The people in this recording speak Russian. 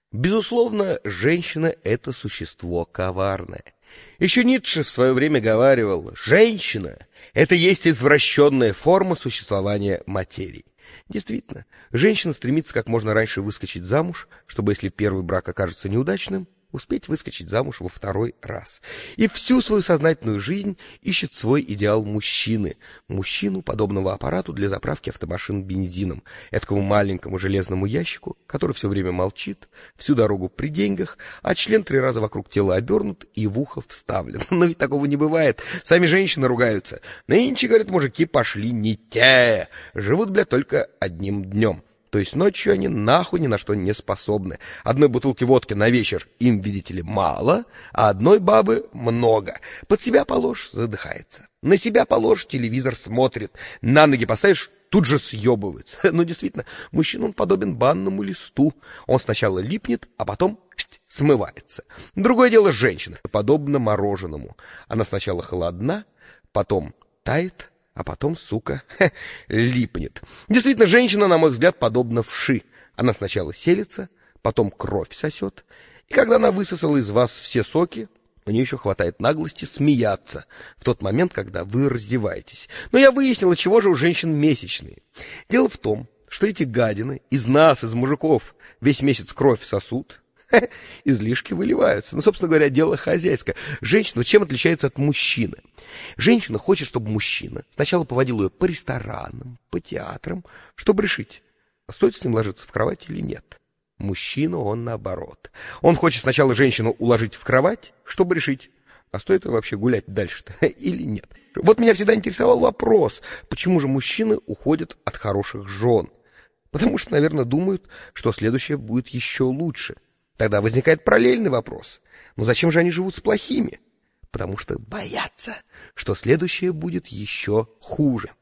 Безусловно, женщина — это существо коварное. Еще Ницше в свое время говаривал: женщина — это есть извращенная форма существования материи. Действительно, женщина стремится как можно раньше выскочить замуж, чтобы, если первый брак окажется неудачным, успеть выскочить замуж во второй раз. И всю свою сознательную жизнь ищет свой идеал мужчины. Мужчину, подобного аппарату для заправки автомашин бензином. Этакому маленькому железному ящику, который все время молчит, всю дорогу при деньгах, а член 3 раза вокруг тела обернут и в ухо вставлен. Но ведь такого не бывает. Сами женщины ругаются. Нынче, говорят, мужики пошли не те. Живут, бля, только одним днем. То есть ночью они нахуй ни на что не способны. Одной бутылки водки на вечер им, видите ли, мало, а одной бабы много. Под себя положишь — задыхается. На себя положишь — телевизор смотрит. На ноги поставишь — тут же съебывается. Ну, действительно, мужчина, он подобен банному листу. Он сначала липнет, а потом смывается. Другое дело женщина, подобно мороженому. Она сначала холодна, потом тает, а потом, сука, липнет. Действительно, женщина, на мой взгляд, подобна вши. Она сначала селится, потом кровь сосет, и когда она высосала из вас все соки, у нее еще хватает наглости смеяться в тот момент, когда вы раздеваетесь. Но я выяснил, чего же у женщин месячные. Дело в том, что эти гадины из нас, из мужиков, весь месяц кровь сосут, излишки выливаются. Ну, собственно говоря, дело хозяйское. Женщина чем отличается от мужчины? Женщина хочет, чтобы мужчина сначала поводил ее по ресторанам, по театрам, чтобы решить, стоит с ним ложиться в кровать или нет. Мужчина, он наоборот. Он хочет сначала женщину уложить в кровать, чтобы решить, а стоит ее вообще гулять дальше-то или нет. Вот меня всегда интересовал вопрос, почему же мужчины уходят от хороших жен? Потому что, наверное, думают, что следующее будет еще лучше. Тогда возникает параллельный вопрос. Ну зачем же они живут с плохими? Потому что боятся, что следующее будет еще хуже.